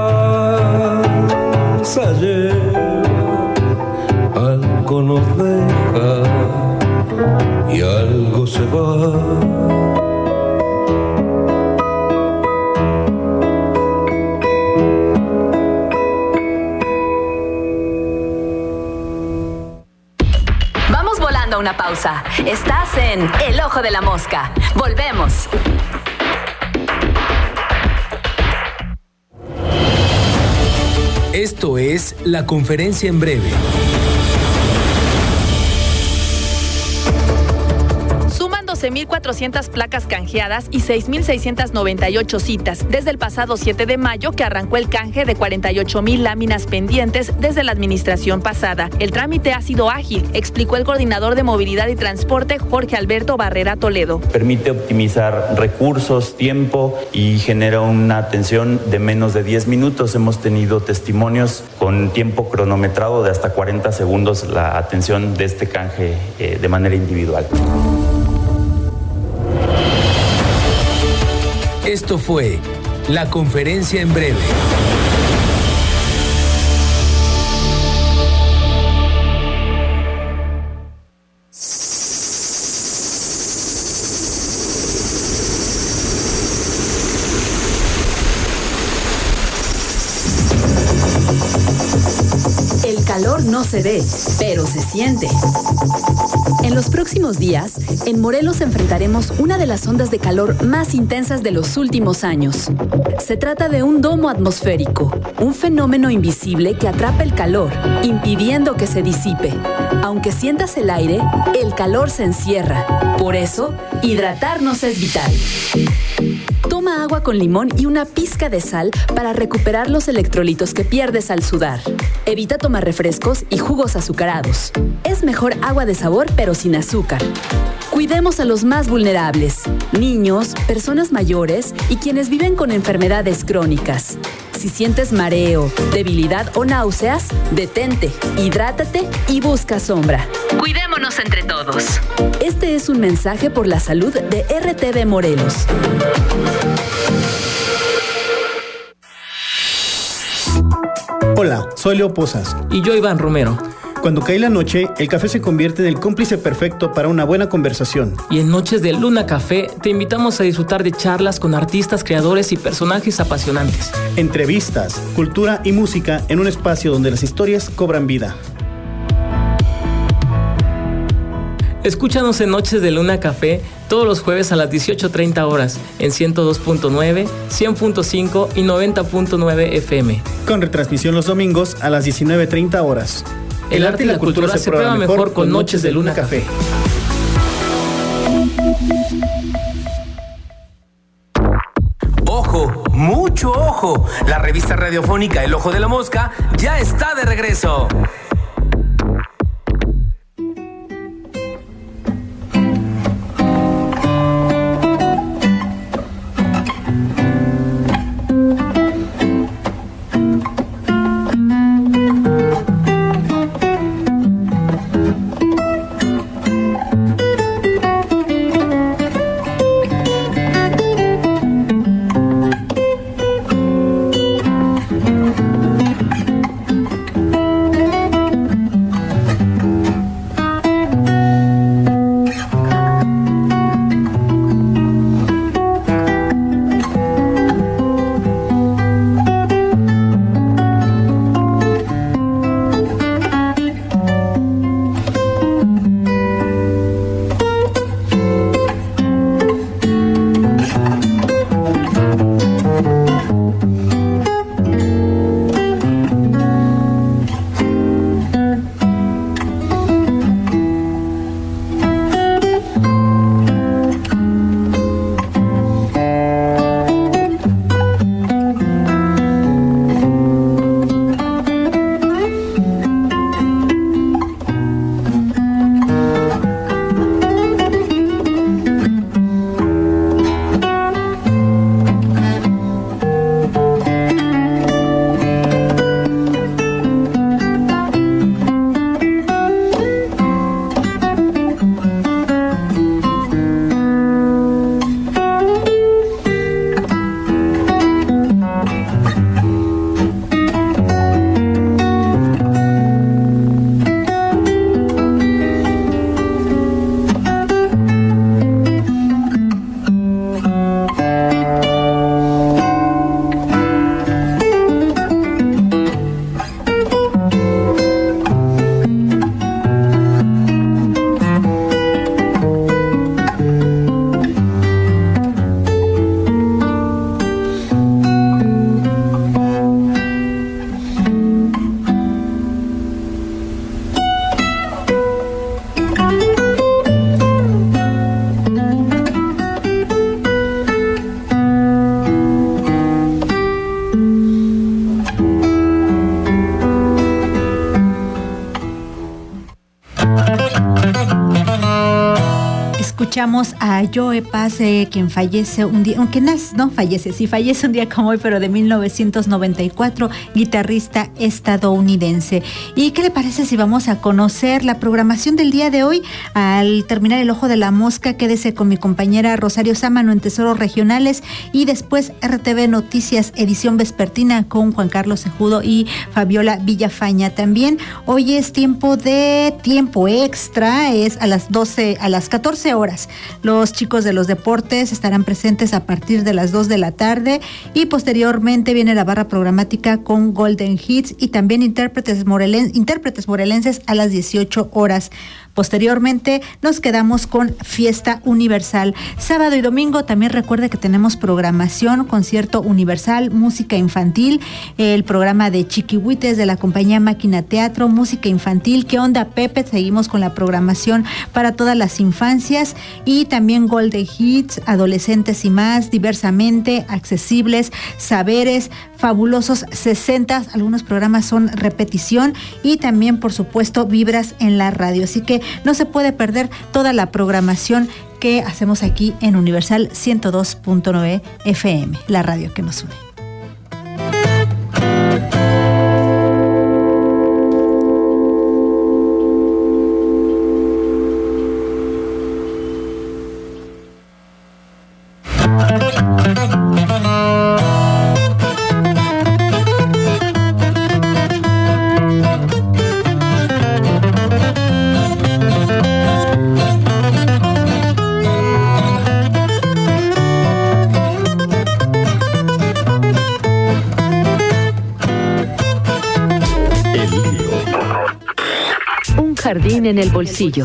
pasa, lleva, algo nos deja y algo se va. Una pausa. Estás en El Ojo de la Mosca. Volvemos. Esto es La Conferencia en Breve. Suman doce mil cuatrocientas placas canjeadas y seis mil seiscientas noventa y ocho citas desde el pasado siete de mayo, que arrancó el canje de cuarenta y ocho mil láminas pendientes desde la administración pasada. El trámite ha sido ágil, explicó el coordinador de Movilidad y Transporte, Jorge Alberto Barrera Toledo. Permite optimizar recursos, tiempo y genera una atención de menos de diez minutos. Hemos tenido testimonios con tiempo cronometrado de hasta cuarenta segundos la atención de este canje eh, de manera individual. Esto fue la conferencia en breve. El calor no se ve, pero se siente. En los próximos días, en Morelos enfrentaremos una de las ondas de calor más intensas de los últimos años. Se trata de un domo atmosférico, un fenómeno invisible que atrapa el calor, impidiendo que se disipe. Aunque sientas el aire, el calor se encierra. Por eso, hidratarnos es vital. Toma agua con limón y una pizca de sal para recuperar los electrolitos que pierdes al sudar. Evita tomar refrescos y jugos azucarados. Es mejor agua de sabor pero sin azúcar. Cuidemos a los más vulnerables, niños, personas mayores y quienes viven con enfermedades crónicas. Si sientes mareo, debilidad o náuseas, detente, hidrátate y busca sombra. Cuidémonos entre todos. Este es un mensaje por la salud de R T V Morelos. Hola, soy Leo Pozas. Y yo, Iván Romero. Cuando cae la noche, el café se convierte en el cómplice perfecto para una buena conversación. Y en Noches de Luna Café te invitamos a disfrutar de charlas con artistas, creadores y personajes apasionantes. Entrevistas, cultura y música en un espacio donde las historias cobran vida. Escúchanos en Noches de Luna Café todos los jueves a las dieciocho treinta horas en ciento dos punto nueve, cien punto cinco y noventa punto nueve F M. Con retransmisión los domingos a las diecinueve treinta horas. El, El arte y la, la cultura, cultura se prueba mejor, mejor con Noches de Luna Café. ¡Ojo! ¡Mucho ojo! La revista radiofónica El Ojo de la Mosca ya está de regreso. Escuchamos a Joe Pass, eh, quien fallece un día, aunque no, no fallece, sí fallece un día como hoy, pero de mil novecientos noventa y cuatro, guitarrista estadounidense. ¿Y qué le parece si vamos a conocer la programación del día de hoy? Al terminar el Ojo de la Mosca, quédese con mi compañera Rosario Sámano en Tesoros Regionales y después R T V Noticias, edición vespertina con Juan Carlos Cejudo y Fabiola Villafaña. También hoy es tiempo de tiempo extra, es a las doce, a las catorce horas. Los chicos de los deportes estarán presentes a partir de las dos de la tarde y posteriormente viene la barra programática con Golden Hits y también intérpretes, morelen, intérpretes morelenses a las dieciocho horas. Posteriormente nos quedamos con Fiesta Universal. Sábado y domingo también recuerde que tenemos programación, concierto universal, música infantil, el programa de Chiquihuites de la compañía Máquina Teatro, música infantil. ¿Qué onda, Pepe? Seguimos con la programación para todas las infancias y también Golden Hits, adolescentes y más, diversamente, accesibles, saberes, fabulosos sesenta. Algunos programas son repetición y también, por supuesto, vibras en la radio. Así que no se puede perder toda la programación que hacemos aquí en Universal ciento dos punto nueve F M, la radio que nos une. Jardín en el bolsillo.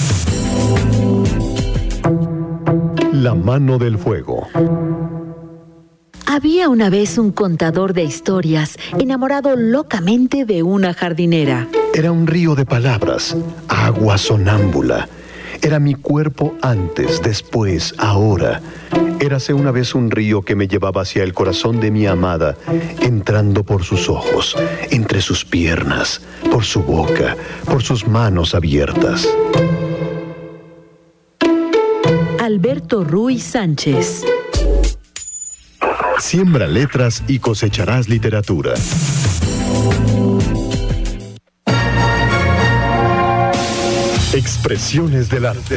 La mano del fuego. Había una vez un contador de historias enamorado locamente de una jardinera. Era un río de palabras, agua sonámbula. Era mi cuerpo antes, después, ahora. Érase una vez un río que me llevaba hacia el corazón de mi amada, entrando por sus ojos, entre sus piernas, por su boca, por sus manos abiertas. Alberto Ruiz Sánchez. Siembra letras y cosecharás literatura. Expresiones del arte.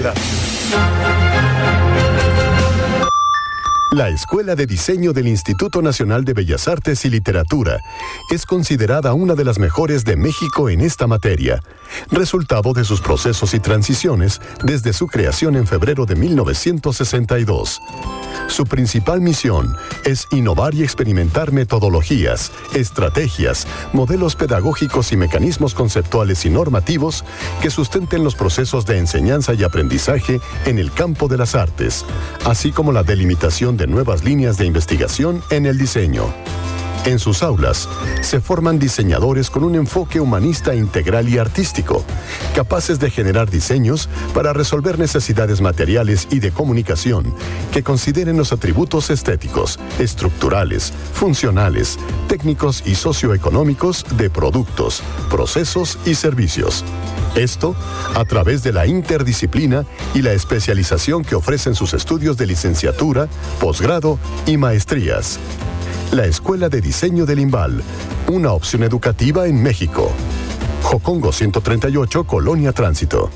La Escuela de Diseño del Instituto Nacional de Bellas Artes y Literatura es considerada una de las mejores de México en esta materia, resultado de sus procesos y transiciones desde su creación en febrero de mil novecientos sesenta y dos. Su principal misión es innovar y experimentar metodologías, estrategias, modelos pedagógicos y mecanismos conceptuales y normativos que sustenten los procesos de enseñanza y aprendizaje en el campo de las artes, así como la delimitación de nuevas líneas de investigación en el diseño. En sus aulas se forman diseñadores con un enfoque humanista integral y artístico, capaces de generar diseños para resolver necesidades materiales y de comunicación que consideren los atributos estéticos, estructurales, funcionales, técnicos y socioeconómicos de productos, procesos y servicios. Esto a través de la interdisciplina y la especialización que ofrecen sus estudios de licenciatura, posgrado y maestrías. La Escuela de Diseño del IMBAL, una opción educativa en México. Jocongo ciento treinta y ocho, Colonia Tránsito.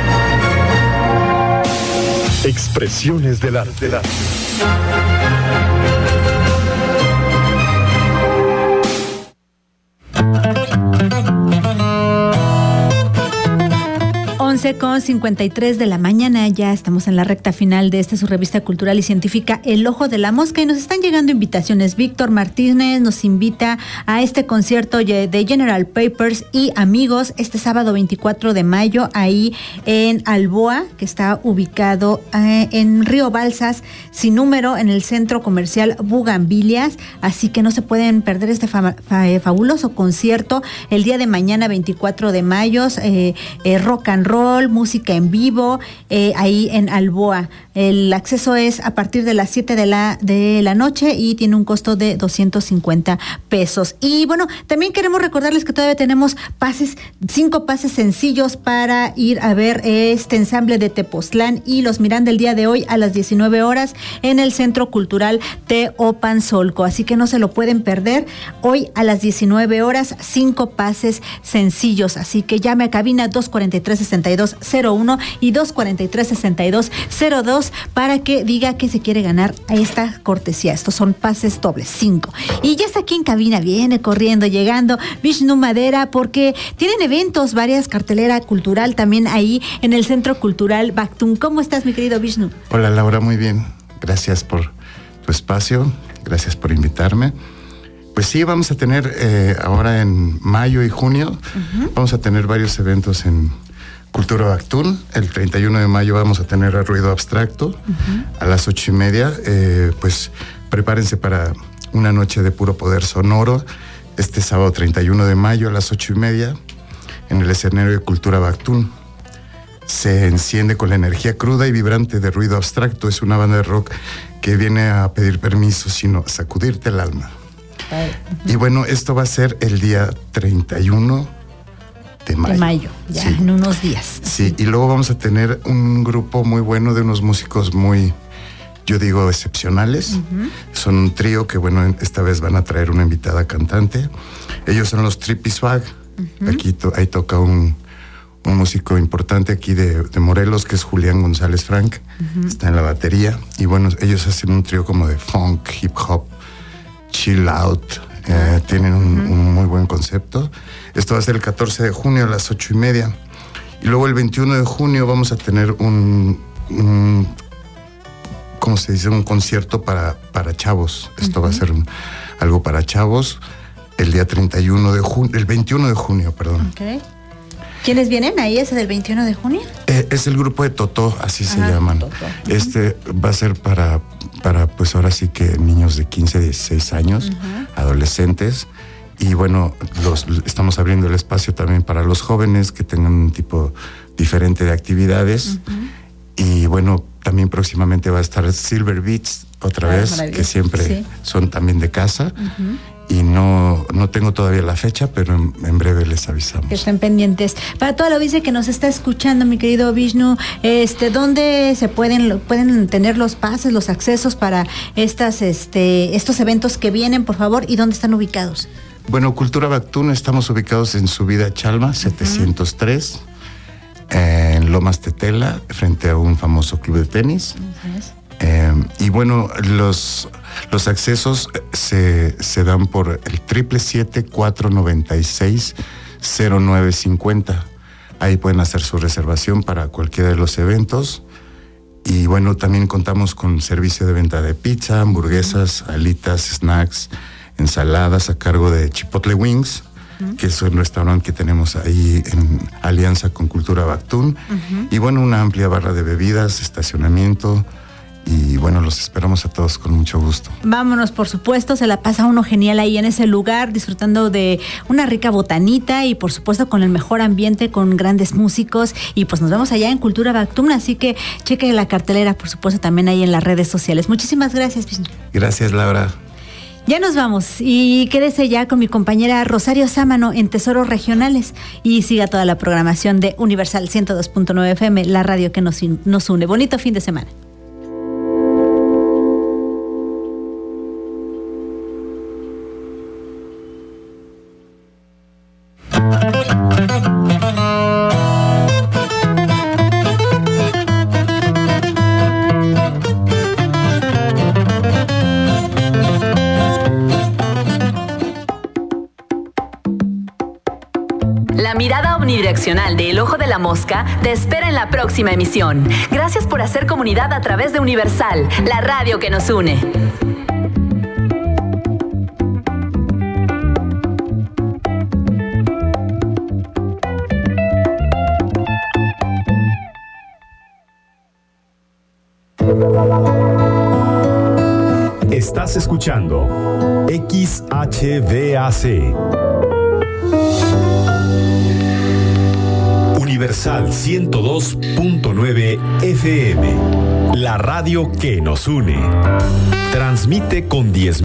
Expresiones del arte. once con cincuenta y tres de la mañana, ya estamos en la recta final de esta su revista cultural y científica El Ojo de la Mosca y nos están llegando invitaciones. Víctor Martínez nos invita a este concierto de General Papers y amigos este sábado veinticuatro de mayo ahí en Alboa, que está ubicado eh, en Río Balsas, sin número, en el centro comercial Bugambilias, así que no se pueden perder este fa- fa- fabuloso concierto el día de mañana veinticuatro de mayo, eh, eh, rock and roll, música en vivo, eh, ahí en Alboa. El acceso es a partir de las siete de la, de la noche y tiene un costo de doscientos cincuenta pesos. Y bueno, también queremos recordarles que todavía tenemos pases, cinco pases sencillos para ir a ver este ensamble de Tepoztlán y los Miranda el día de hoy a las diecinueve horas en el Centro Cultural Teopanzolco. Así que no se lo pueden perder. Hoy a las diecinueve horas, cinco pases sencillos. Así que llame a cabina dos cuarenta y tres, sesenta y dos cero uno y dos cuarenta y tres, sesenta y dos cero dos para que diga que se quiere ganar a esta cortesía. Estos son pases dobles, cinco. Y ya está aquí en cabina, viene corriendo, llegando Vishnu Madera, porque tienen eventos, varias cartelera cultural también ahí en el Centro Cultural Bactún. ¿Cómo estás, mi querido Vishnu? Hola, Laura, muy bien. Gracias por tu espacio, gracias por invitarme. Pues sí, vamos a tener eh, ahora en mayo y junio, uh-huh. vamos a tener varios eventos en Cultura Bactún. El treinta y uno de mayo vamos a tener a Ruido Abstracto uh-huh. a las ocho y media. Eh, pues prepárense para una noche de puro poder sonoro. Este sábado treinta y uno de mayo a las ocho y media en el escenario de Cultura Bactún. Se enciende con la energía cruda y vibrante de Ruido Abstracto. Es una banda de rock que viene a pedir permiso, sino a sacudirte el alma. Uh-huh. Y bueno, esto va a ser el día treinta y uno de mayo. De mayo, ya sí. En unos días. Sí, y luego vamos a tener un grupo muy bueno de unos músicos muy, yo digo, excepcionales. Uh-huh. Son un trío que, bueno, esta vez van a traer una invitada cantante. Ellos son los Trippy Swag. Uh-huh. Aquí to, ahí toca un, un músico importante aquí de, de Morelos, que es Julián González Frank. Uh-huh. Está en la batería. Y bueno, ellos hacen un trío como de funk, hip hop, chill out. Eh, tienen un, uh-huh. un muy buen concepto. Esto va a ser el catorce de junio a las ocho y media. Y luego el veintiuno de junio vamos a tener un, un ¿cómo se dice? Un concierto para, para chavos. Esto uh-huh. va a ser un, algo para chavos. El día treinta y uno de junio, el veintiuno de junio, perdón. Okay. ¿Quiénes vienen ahí ese del veintiuno de junio? Eh, es el grupo de Totó, así Ajá, se llaman. Totó. Uh-huh. Este va a ser para, para, pues ahora sí que niños de quince, dieciséis años, uh-huh. adolescentes. Y bueno, los, estamos abriendo el espacio también para los jóvenes que tengan un tipo diferente de actividades. Uh-huh. Y bueno, también próximamente va a estar Silver Beats otra ah, vez, que siempre sí. son también de casa. Uh-huh. Y no, no tengo todavía la fecha, pero en, en breve les avisamos. Que estén pendientes. Para toda la audiencia que nos está escuchando, mi querido Vishnu, este, ¿dónde se pueden, pueden tener los pases, los accesos para estas, este, estos eventos que vienen, por favor, y dónde están ubicados? Bueno, Cultura Bactún, estamos ubicados en Subida Chalma, uh-huh. setecientos tres, en Lomas Tetela, frente a un famoso club de tenis. Uh-huh. Eh, y bueno, los, los accesos se, se dan por el triple siete, cuatro noventa y seis, cero nueve cincuenta. Ahí pueden hacer su reservación para cualquiera de los eventos. Y bueno, también contamos con servicio de venta de pizza, hamburguesas, alitas, snacks, ensaladas a cargo de Chipotle Wings, uh-huh. que es un restaurante que tenemos ahí en alianza con Cultura Bactún. Uh-huh. Y bueno, una amplia barra de bebidas, estacionamiento. Y bueno, los esperamos a todos con mucho gusto. Vámonos, por supuesto, se la pasa uno genial ahí en ese lugar, disfrutando de una rica botanita y por supuesto con el mejor ambiente, con grandes músicos. Y pues nos vemos allá en Cultura Bactún, así que cheque la cartelera, por supuesto, también ahí en las redes sociales. Muchísimas gracias, Vishnu. Gracias, Laura. Ya nos vamos y quédese ya con mi compañera Rosario Sámano en Tesoros Regionales y siga toda la programación de Universal ciento dos punto nueve F M, la radio que nos, nos une. Bonito fin de semana. La mirada omnidireccional de El Ojo de la Mosca te espera en la próxima emisión. Gracias por hacer comunidad a través de Universal, la radio que nos une. Estás escuchando X H B A C. Universal Universal ciento dos punto nueve F M, la radio que nos une. Transmite con diez